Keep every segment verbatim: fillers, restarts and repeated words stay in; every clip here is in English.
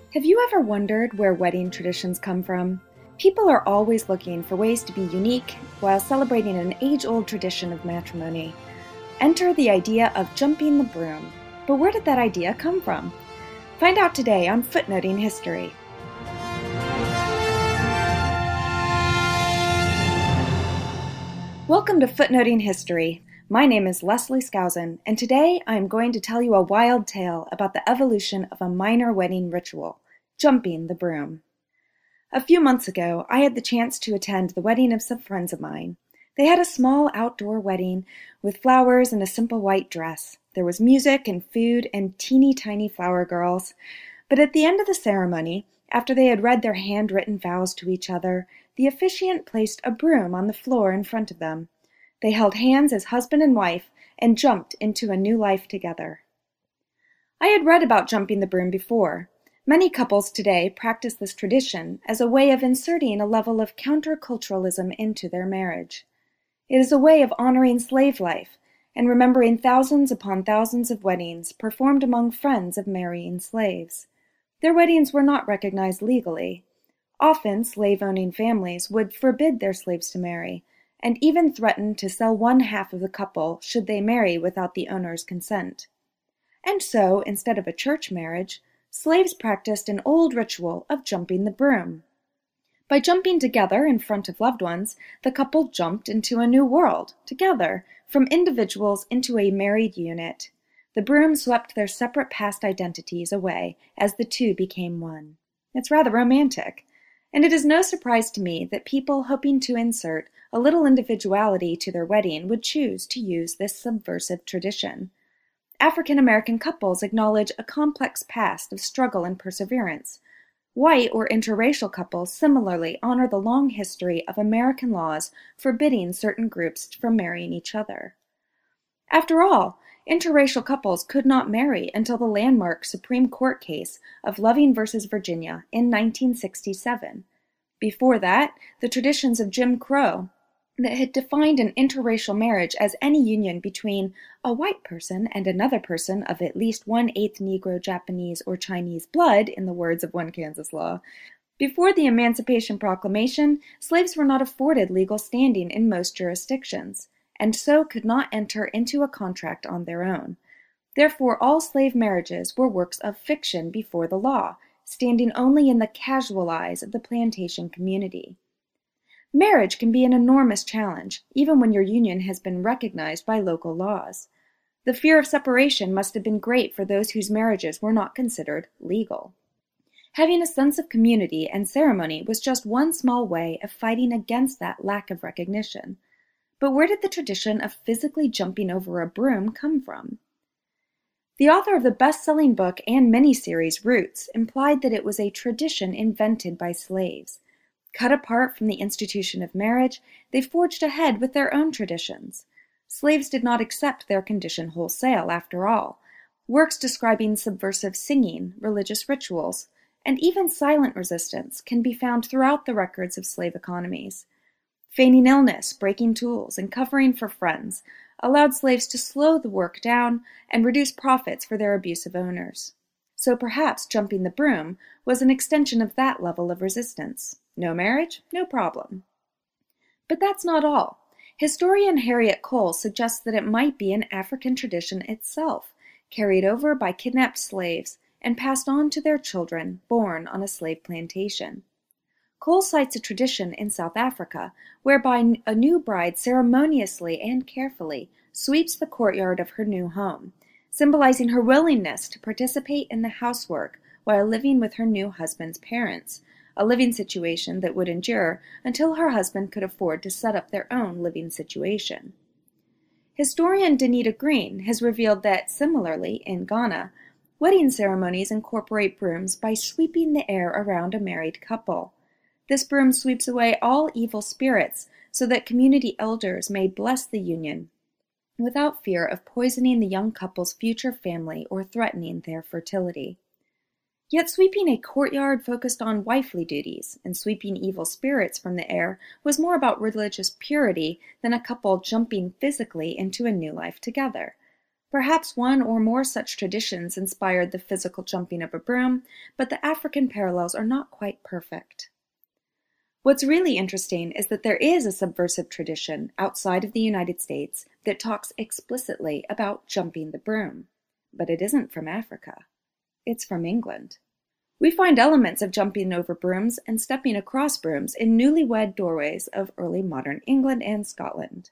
Have you ever wondered where wedding traditions come from? People are always looking for ways to be unique while celebrating an age-old tradition of matrimony. Enter the idea of jumping the broom. But where did that idea come from? Find out today on Footnoting History. Welcome to Footnoting History. My name is Leslie Skousen, and today I am going to tell you a wild tale about the evolution of a minor wedding ritual, jumping the broom. A few months ago, I had the chance to attend the wedding of some friends of mine. They had a small outdoor wedding with flowers and a simple white dress. There was music and food and teeny tiny flower girls. But at the end of the ceremony, after they had read their handwritten vows to each other, the officiant placed a broom on the floor in front of them. They held hands as husband and wife and jumped into a new life together. I had read about jumping the broom before. Many couples today practice this tradition as a way of inserting a level of counterculturalism into their marriage. It is a way of honoring slave life and remembering thousands upon thousands of weddings performed among friends of marrying slaves. Their weddings were not recognized legally. Often, slave-owning families would forbid their slaves to marry, and even threaten to sell one half of the couple should they marry without the owner's consent. And so, instead of a church marriage, slaves practiced an old ritual of jumping the broom. By jumping together in front of loved ones, the couple jumped into a new world, together, from individuals into a married unit. The broom swept their separate past identities away as the two became one. It's rather romantic. And it is no surprise to me that people hoping to insert a little individuality to their wedding would choose to use this subversive tradition. African American couples acknowledge a complex past of struggle and perseverance. White or interracial couples similarly honor the long history of American laws forbidding certain groups from marrying each other. After all, interracial couples could not marry until the landmark Supreme Court case of Loving versus Virginia in nineteen sixty-seven. Before that, the traditions of Jim Crow that had defined an interracial marriage as any union between a white person and another person of at least one-eighth Negro, Japanese, or Chinese blood, in the words of one Kansas law. Before the Emancipation Proclamation, slaves were not afforded legal standing in most jurisdictions, and so could not enter into a contract on their own. Therefore, all slave marriages were works of fiction before the law, standing only in the casual eyes of the plantation community. Marriage can be an enormous challenge, even when your union has been recognized by local laws. The fear of separation must have been great for those whose marriages were not considered legal. Having a sense of community and ceremony was just one small way of fighting against that lack of recognition. But where did the tradition of physically jumping over a broom come from? The author of the best-selling book and miniseries Roots implied that it was a tradition invented by slaves. Cut apart from the institution of marriage, they forged ahead with their own traditions. Slaves did not accept their condition wholesale, after all. Works describing subversive singing, religious rituals, and even silent resistance can be found throughout the records of slave economies. Feigning illness, breaking tools, and covering for friends allowed slaves to slow the work down and reduce profits for their abusive owners. So perhaps jumping the broom was an extension of that level of resistance. No marriage? No problem. But that's not all. Historian Harriet Cole suggests that it might be an African tradition itself, carried over by kidnapped slaves and passed on to their children born on a slave plantation. Cole cites a tradition in South Africa whereby a new bride ceremoniously and carefully sweeps the courtyard of her new home, symbolizing her willingness to participate in the housework while living with her new husband's parents, a living situation that would endure until her husband could afford to set up their own living situation. Historian Danita Green has revealed that, similarly, in Ghana, wedding ceremonies incorporate brooms by sweeping the air around a married couple. This broom sweeps away all evil spirits so that community elders may bless the union without fear of poisoning the young couple's future family or threatening their fertility. Yet sweeping a courtyard focused on wifely duties and sweeping evil spirits from the air was more about religious purity than a couple jumping physically into a new life together. Perhaps one or more such traditions inspired the physical jumping of a broom, but the African parallels are not quite perfect. What's really interesting is that there is a subversive tradition outside of the United States that talks explicitly about jumping the broom, but it isn't from Africa. It's from England. We find elements of jumping over brooms and stepping across brooms in newlywed doorways of early modern England and Scotland.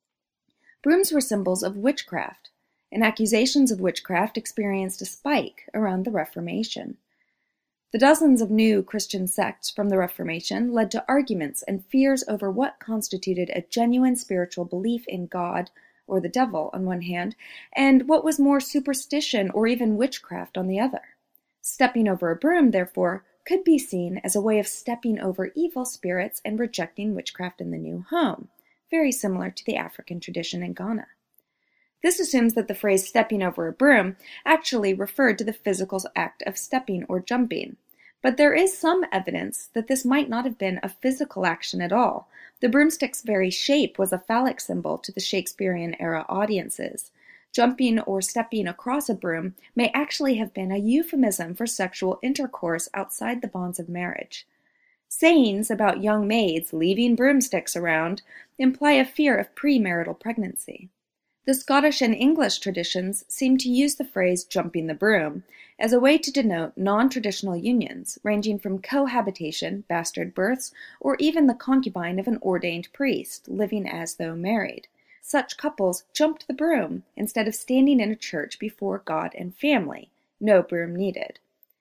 Brooms were symbols of witchcraft, and accusations of witchcraft experienced a spike around the Reformation. The dozens of new Christian sects from the Reformation led to arguments and fears over what constituted a genuine spiritual belief in God, or the devil on one hand, and what was more superstition or even witchcraft on the other. Stepping over a broom, therefore, could be seen as a way of stepping over evil spirits and rejecting witchcraft in the new home, very similar to the African tradition in Ghana. This assumes that the phrase stepping over a broom actually referred to the physical act of stepping or jumping, but there is some evidence that this might not have been a physical action at all. The broomstick's very shape was a phallic symbol to the Shakespearean-era audiences. Jumping or stepping across a broom may actually have been a euphemism for sexual intercourse outside the bonds of marriage. Sayings about young maids leaving broomsticks around imply a fear of premarital pregnancy. The Scottish and English traditions seem to use the phrase jumping the broom as a way to denote non-traditional unions, ranging from cohabitation, bastard births, or even the concubine of an ordained priest living as though married. Such couples jumped the broom instead of standing in a church before God and family. No broom needed.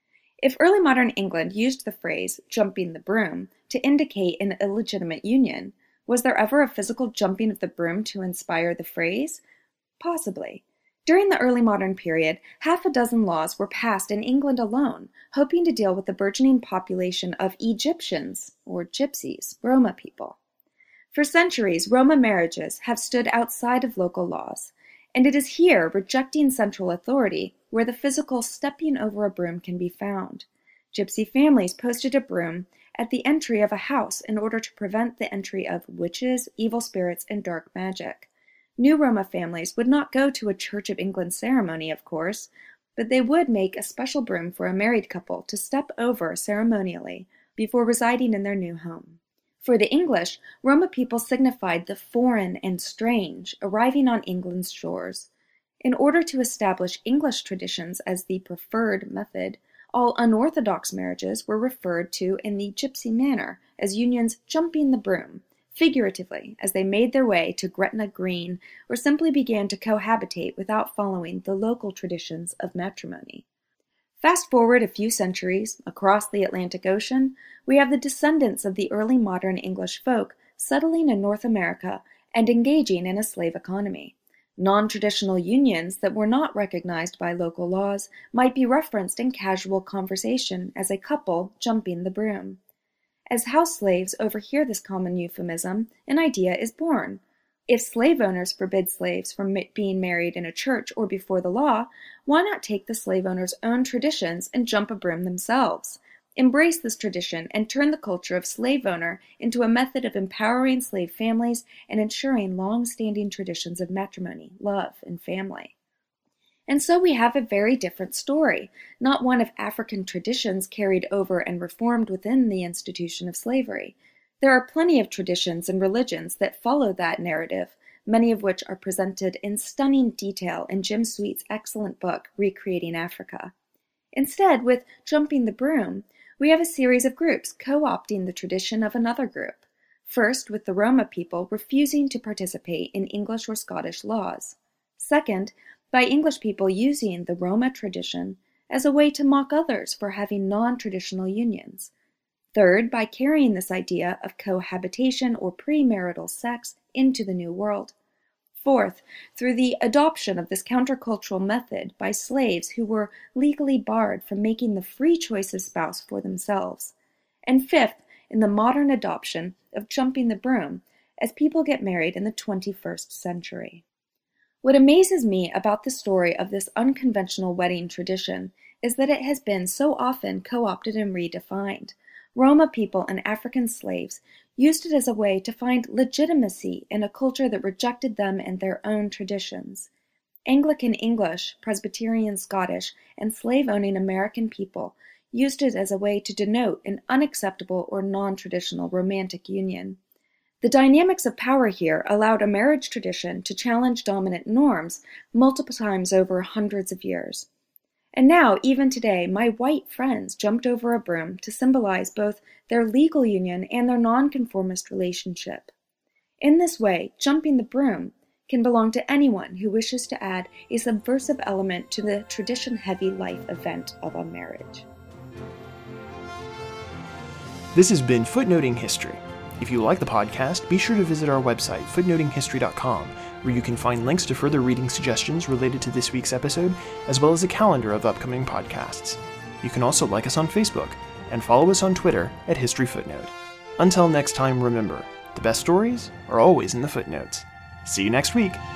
If early modern England used the phrase jumping the broom to indicate an illegitimate union, was there ever a physical jumping of the broom to inspire the phrase? Possibly. During the early modern period, half a dozen laws were passed in England alone, hoping to deal with the burgeoning population of Egyptians, or gypsies, Roma people. For centuries, Roma marriages have stood outside of local laws, and it is here, rejecting central authority, where the physical stepping over a broom can be found. Gypsy families posted a broom at the entry of a house in order to prevent the entry of witches, evil spirits, and dark magic. New Roma families would not go to a Church of England ceremony, of course, but they would make a special broom for a married couple to step over ceremonially before residing in their new home. For the English, Roma people signified the foreign and strange arriving on England's shores. In order to establish English traditions as the preferred method, all unorthodox marriages were referred to in the gypsy manner as unions jumping the broom, figuratively, as they made their way to Gretna Green or simply began to cohabitate without following the local traditions of matrimony. Fast forward a few centuries, across the Atlantic Ocean, we have the descendants of the early modern English folk settling in North America and engaging in a slave economy. Non-traditional unions that were not recognized by local laws might be referenced in casual conversation as a couple jumping the broom. As house slaves overhear this common euphemism, an idea is born. If slave owners forbid slaves from being married in a church or before the law, why not take the slave owner's own traditions and jump a broom themselves? Embrace this tradition and turn the culture of slave owner into a method of empowering slave families and ensuring long-standing traditions of matrimony, love, and family. And so we have a very different story, not one of African traditions carried over and reformed within the institution of slavery. There are plenty of traditions and religions that follow that narrative, many of which are presented in stunning detail in Jim Sweet's excellent book, Recreating Africa. Instead, with Jumping the Broom, we have a series of groups co-opting the tradition of another group. First, with the Roma people refusing to participate in English or Scottish laws. Second, by English people using the Roma tradition as a way to mock others for having non-traditional unions. Third, by carrying this idea of cohabitation or premarital sex into the New World. Fourth, through the adoption of this countercultural method by slaves who were legally barred from making the free choice of spouse for themselves. And fifth, in the modern adoption of jumping the broom as people get married in the twenty-first century. What amazes me about the story of this unconventional wedding tradition is that it has been so often co-opted and redefined. Roma people and African slaves used it as a way to find legitimacy in a culture that rejected them and their own traditions. Anglican English, Presbyterian Scottish, and slave-owning American people used it as a way to denote an unacceptable or non-traditional romantic union. The dynamics of power here allowed a marriage tradition to challenge dominant norms multiple times over hundreds of years. And now, even today, my white friends jumped over a broom to symbolize both their legal union and their nonconformist relationship. In this way, jumping the broom can belong to anyone who wishes to add a subversive element to the tradition-heavy life event of a marriage. This has been Footnoting History. If you like the podcast, be sure to visit our website, footnoting history dot com, where you can find links to further reading suggestions related to this week's episode, as well as a calendar of upcoming podcasts. You can also like us on Facebook, and follow us on Twitter at History Footnote. Until next time, remember, the best stories are always in the footnotes. See you next week!